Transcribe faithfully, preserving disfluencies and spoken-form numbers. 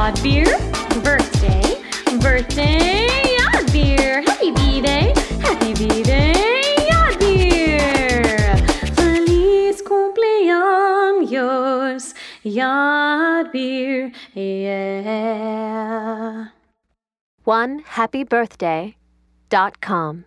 Yadbir. Birthday, birthday, Yadbir. Happy B-Day, happy B-Day, Yadbir. Feliz cumpleaños, Yadbir, yeah. one happy birthday dot com